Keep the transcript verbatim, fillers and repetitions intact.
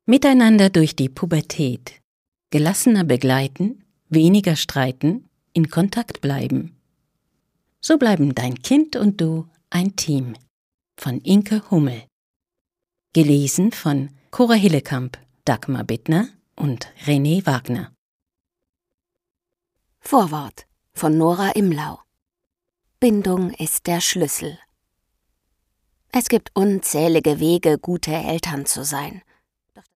Miteinander durch die Pubertät. Gelassener begleiten, weniger streiten, in Kontakt bleiben. So bleiben dein Kind und du ein Team. Von Inke Hummel. Gelesen von Cora Hillekamp, Dagmar Bittner und René Wagner. Vorwort von Nora Imlau. Bindung ist der Schlüssel. Es gibt unzählige Wege, gute Eltern zu sein.